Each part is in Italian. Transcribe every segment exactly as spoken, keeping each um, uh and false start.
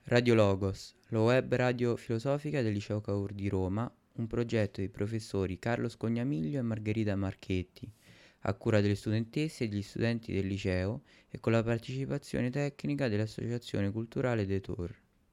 Radio Logos, la web radio filosofica del Liceo Cavour di Roma, un progetto dei professori Carlo Scognamiglio e Margherita Marchetti, a cura delle studentesse e degli studenti del liceo e con la partecipazione tecnica dell'Associazione Culturale De Tor.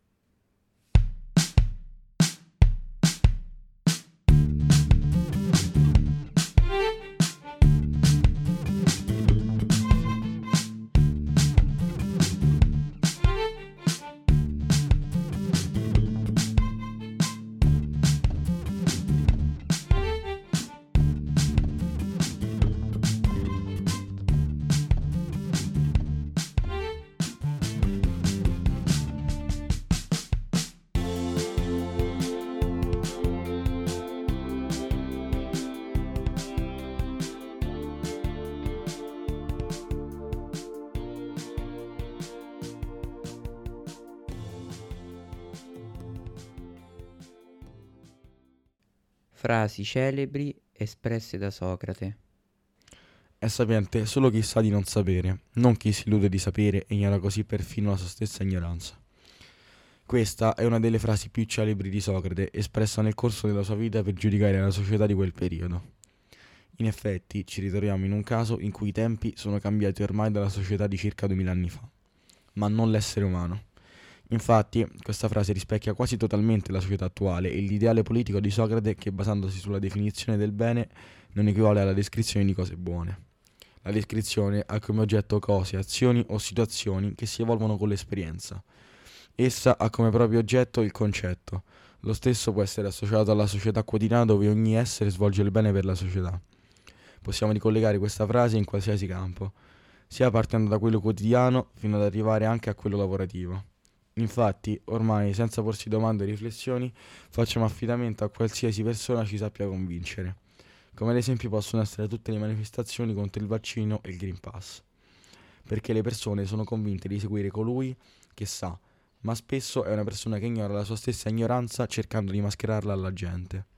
Frasi celebri espresse da Socrate. È sapiente solo chi sa di non sapere, non chi si illude di sapere e ignora così perfino la sua stessa ignoranza. Questa è una delle frasi più celebri di Socrate, espressa nel corso della sua vita per giudicare la società di quel periodo. In effetti, ci ritroviamo in un caso in cui i tempi sono cambiati ormai dalla società di circa duemila anni fa, ma non l'essere umano. Infatti, questa frase rispecchia quasi totalmente la società attuale e l'ideale politico di Socrate che, basandosi sulla definizione del bene, non equivale alla descrizione di cose buone. La descrizione ha come oggetto cose, azioni o situazioni che si evolvono con l'esperienza. Essa ha come proprio oggetto il concetto. Lo stesso può essere associato alla società quotidiana dove ogni essere svolge il bene per la società. Possiamo ricollegare questa frase in qualsiasi campo, sia partendo da quello quotidiano fino ad arrivare anche a quello lavorativo. Infatti, ormai, senza porsi domande e riflessioni, facciamo affidamento a qualsiasi persona ci sappia convincere. Come ad esempio possono essere tutte le manifestazioni contro il vaccino e il Green Pass. Perché le persone sono convinte di seguire colui che sa, ma spesso è una persona che ignora la sua stessa ignoranza cercando di mascherarla alla gente.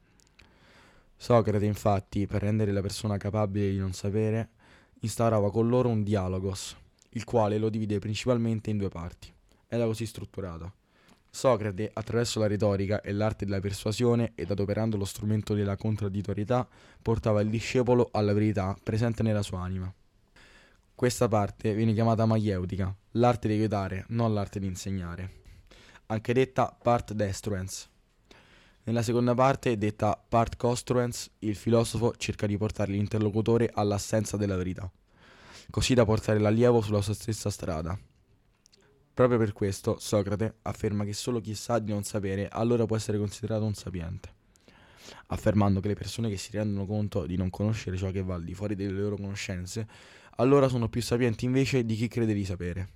Socrate, infatti, per rendere la persona capabile di non sapere, instaurava con loro un dialogos, il quale lo divide principalmente in due parti. Era così strutturato. Socrate, attraverso la retorica e l'arte della persuasione ed adoperando lo strumento della contraddittorietà, portava il discepolo alla verità presente nella sua anima. Questa parte viene chiamata maieutica, l'arte di aiutare, non l'arte di insegnare, anche detta part destruens. Nella seconda parte, detta part construens, il filosofo cerca di portare l'interlocutore all'assenza della verità, così da portare l'allievo sulla sua stessa strada. Proprio per questo Socrate afferma che solo chi sa di non sapere allora può essere considerato un sapiente, affermando che le persone che si rendono conto di non conoscere ciò che va al di fuori delle loro conoscenze allora sono più sapienti invece di chi crede di sapere.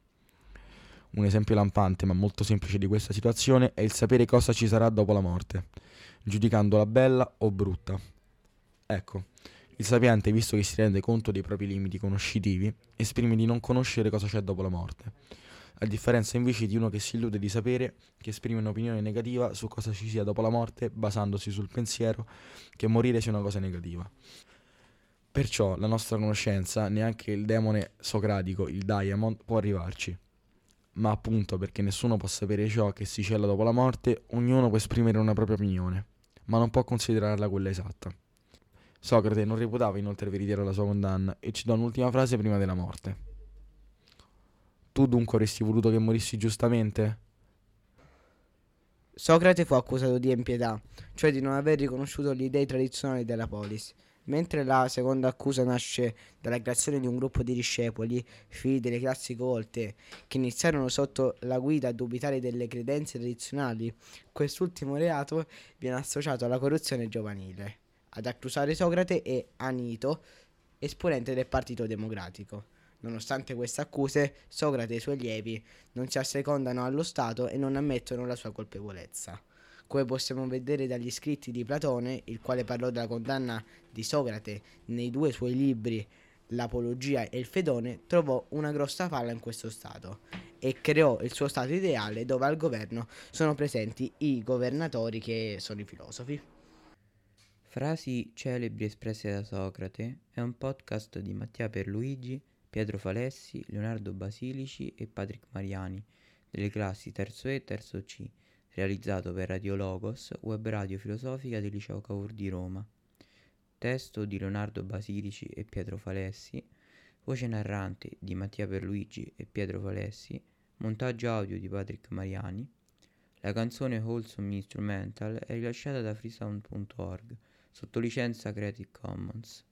Un esempio lampante ma molto semplice di questa situazione è il sapere cosa ci sarà dopo la morte, giudicandola bella o brutta. Ecco, il sapiente, visto che si rende conto dei propri limiti conoscitivi, esprime di non conoscere cosa c'è dopo la morte, a differenza invece di uno che si illude di sapere, che esprime un'opinione negativa su cosa ci sia dopo la morte, basandosi sul pensiero che morire sia una cosa negativa. Perciò la nostra conoscenza, neanche il demone socratico, il Diamond, può arrivarci. Ma appunto perché nessuno può sapere ciò che si cela dopo la morte, ognuno può esprimere una propria opinione, ma non può considerarla quella esatta. Socrate non reputava inoltre veritiera la sua condanna e citò un'ultima frase prima della morte. Tu dunque avresti voluto che morissi giustamente? Socrate fu accusato di impietà, cioè di non aver riconosciuto gli dei tradizionali della polis, mentre la seconda accusa nasce dalla creazione di un gruppo di discepoli, figli delle classi colte, che iniziarono sotto la guida a dubitare delle credenze tradizionali. Quest'ultimo reato viene associato alla corruzione giovanile. Ad accusare Socrate è Anito, esponente del Partito Democratico. Nonostante queste accuse, Socrate e i suoi allievi non si assecondano allo Stato e non ammettono la sua colpevolezza. Come possiamo vedere dagli scritti di Platone, il quale parlò della condanna di Socrate nei due suoi libri, L'Apologia e il Fedone, trovò una grossa falla in questo Stato e creò il suo Stato ideale dove al governo sono presenti i governatori che sono i filosofi. Frasi celebri espresse da Socrate è un podcast di Mattia Pierluigi, Pietro Falessi, Leonardo Basilici e Patrick Mariani, delle classi terzo E e terzo C, realizzato per Radio Logos, web radio filosofica del Liceo Cavour di Roma. Testo di Leonardo Basilici e Pietro Falessi, voce narrante di Mattia Perluigi e Pietro Falessi, montaggio audio di Patrick Mariani. La canzone Wholesome Instrumental è rilasciata da freesound punto org sotto licenza Creative Commons.